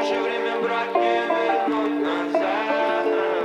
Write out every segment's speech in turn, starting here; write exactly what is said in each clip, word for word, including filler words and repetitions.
наше время, брат, не вернуть назад.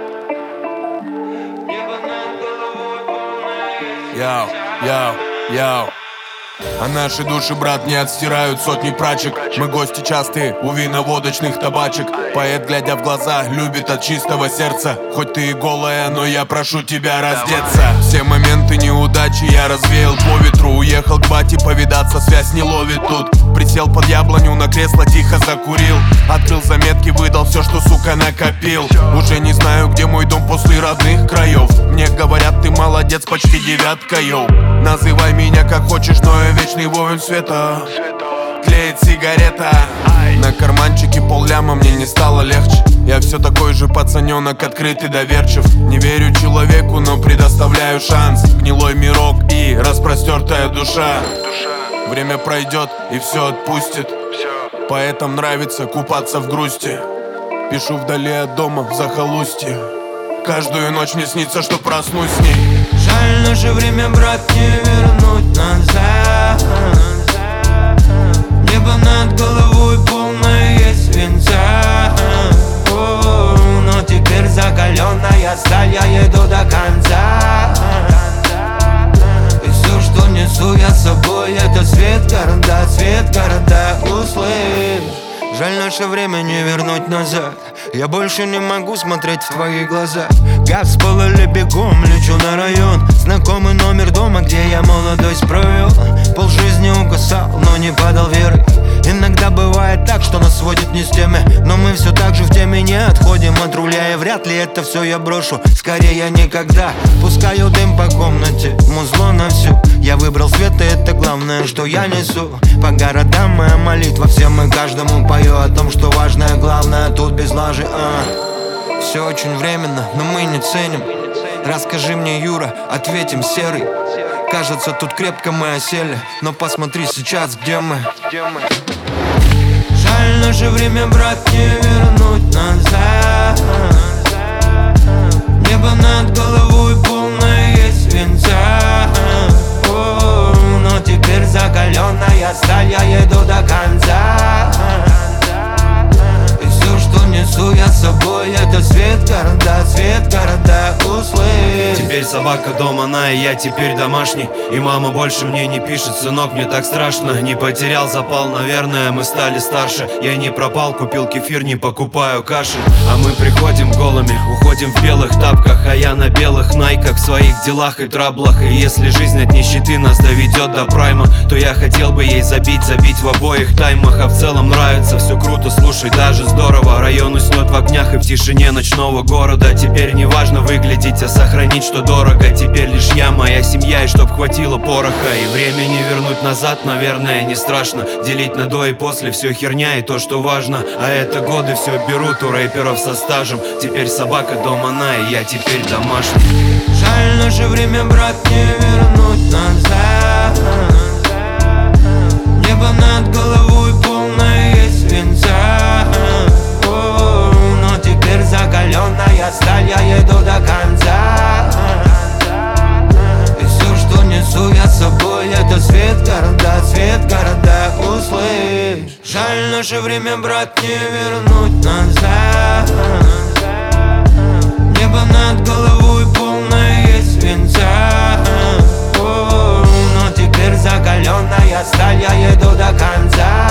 Небо над головой полное. Йоу, йоу, йоу. А наши души, брат, не отстирают сотни прачек. Мы гости частые у виноводочных табачек. Поэт, глядя в глаза, любит от чистого сердца. Хоть ты и голая, но я прошу тебя раздеться. Все моменты неудачи я развеял по ветру. Уехал к бате повидаться, связь не ловит тут. Присел под яблоню на кресло, тихо закурил. Открыл заметки, выдал все, что, сука, накопил. Уже не знаю, где мой дом после родных краев. Мне говорят, ты молодец, почти девятка, йоу. Называй меня как хочешь, но я вечный воин света. Тлеет сигарета. На карманчике полляма, мне не стало легче. Я все такой же пацаненок, открытый, доверчив. Не верю человеку, но предоставляю шанс. Гнилой мирок и распростертая душа. Время пройдет и все отпустит. Поэтам нравится купаться в грусти. Пишу вдали от дома, в захолустье. Каждую ночь мне снится, что проснусь с ней. Жаль, наше время, брат, не вернуть назад. Небо над головой полное свинца. О, но теперь закаленная сталь, я еду до конца. И все, что несу я с собой, это свет города, свет города, услышь. Жаль, наше время не вернуть назад. Я больше не могу смотреть в твои глаза. Газ полыли бегом, лечу на район. Знакомый номер дома, где я молодость провел. Полжизни угасал, но не падал верой. Иногда бывает так, что нас сводит не с теми. Но мы все так же в теме не отходим от руля. И вряд ли это все я брошу, скорее я никогда. Пускаю дым по комнате, музло на всю. Я выбрал свет, и это главное, что я несу. По городам моя молитва всем и каждому пою о том, что важное, главное, тут без лажи, а. Все очень временно, но мы не ценим. Расскажи мне, Юра, ответим, Серый. Кажется, тут крепко мы осели. Но посмотри сейчас, где мы. Жаль, наше время, брат, не вернуть назад. Небо над головой полное свинца. О, но теперь закаленная сталь, я еду до конца. И все, что несу я с собой, это свет города, свет города, услышь. Теперь собака дома, она и я теперь домашний. И мама больше мне не пишет, сынок, мне так страшно. Не потерял запал, наверное, мы стали старше. Я не пропал, купил кефир, не покупаю каши. А мы приходим голыми, уходим в белых тапках. А я на белых найках, в своих делах и траблах. И если жизнь от нищеты нас доведет до прайма, то я хотел бы ей забить, забить в обоих таймах. А в целом нравится, все круто, слушай, даже здорово. Район уснет в огнях и в тишине ночного города. Теперь не важно выглядеть, а сохранить, что дорого. Теперь лишь я, моя семья, и чтоб хватило пороха. И время не вернуть назад, наверное, не страшно. Делить на до и после, все херня и то, что важно. А это годы все берут у рэперов со стажем. Теперь собака дома, она и я теперь домашний. Жаль, наше время, брат, не вернуть назад. Небо над головой полное свинца. О, но теперь закаленная сталь, я еду до конца. И все, что несу я с собой, это свет города, свет города, услышь. Жаль, наше время, брат, не вернуть назад. Небо над головой полное свинца. О, но теперь закаленная сталь, я еду до конца.